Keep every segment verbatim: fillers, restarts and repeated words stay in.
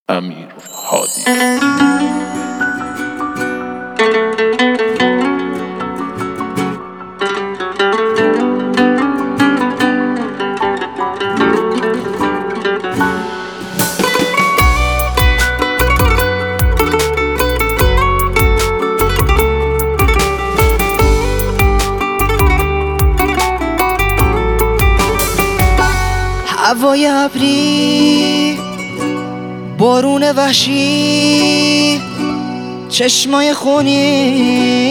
امیر هادی. هوای ابری، بارون وحشی، چشمای خونی،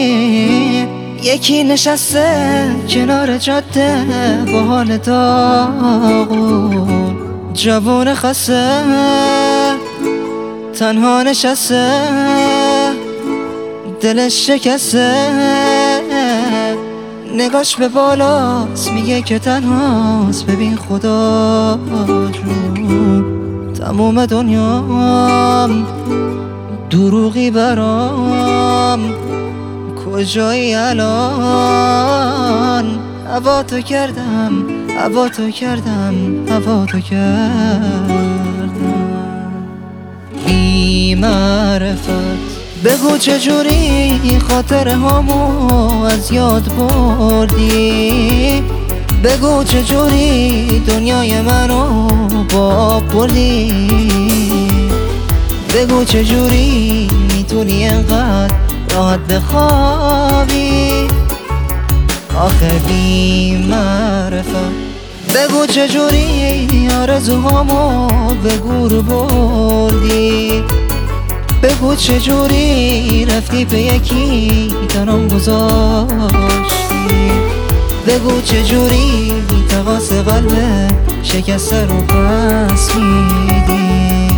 یکی نشسته کنار جاده با حال داغون، جوون خسته تنها نشسته دلش شکسته، نگاش به بالاست میگه که تنهاست. ببین خدا جون تموم دنیام دروغی برام، کجایی الان؟ هوا تو کردم هوا تو کردم هوا تو کردم. بی معرفت بگو چجوری خاطر هامو از یاد بردی، بگو چجوری دنیای منو با بردی، بگو چجوری میتونی انقدر راحت بخوابی آخه بی معرفت. بگو چجوری آرزوهامو به گور بردی، بگو چجوری رفتی به یکی تنم گذاشتی، بگو چجوری تقاس قلب شکسته رو پس میدی.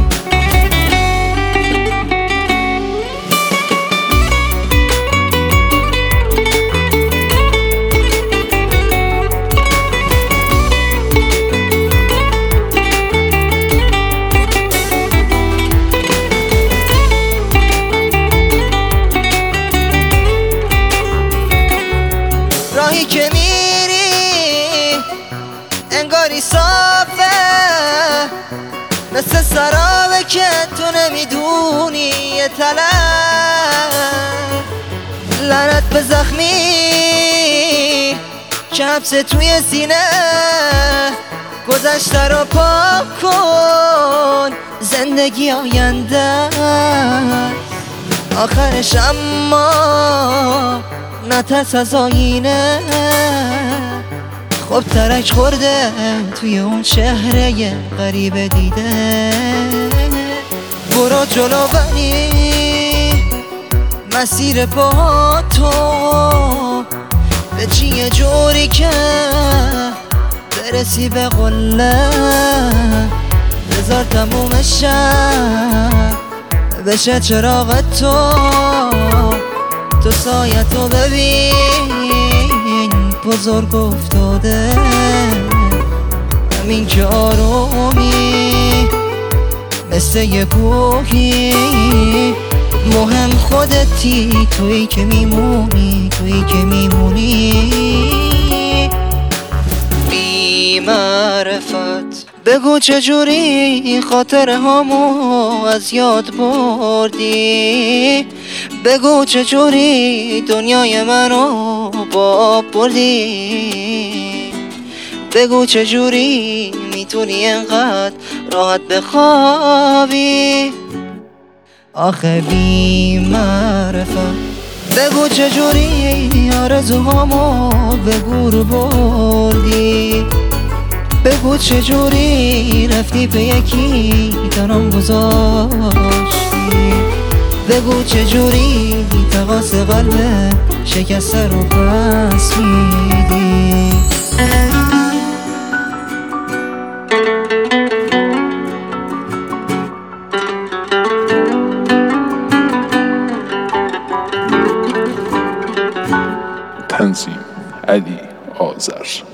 راهی که میری انگاری صافه، مثل سرابه که تو نمیدونی یه تلف. لعنت به زخمی که حبس توی سینه، گذشته رو پاک کن زندگی آینده آخرش، اما نترس از آینه. خب ترک خورده توی اون شهره غریب دیده، برو جلو بری مسیر با تو به چیه جوری که برسی به قله. بذار تموم شب بشه چراغ تو، تو سایه تو ببین بزرگ افتاده، همین که آرومی مثل یه کوهی، مهم خودتی تویی که میمونی تویی که میمونی. بی معرفت بگو چجوری خاطر هامو از یاد بردی، بگو چجوری دنیای منو با بردی، بگو چجوری میتونی انقدر راحت بخوابی آخه بی معرفت. بگو چجوری آرزوهامو به گور بردی، بگو چجوری رفتی به یکی تنم گذاشتی، بگو چجوری تقاس قلب شکسته رو پس میدی. تنظیم علی آذر.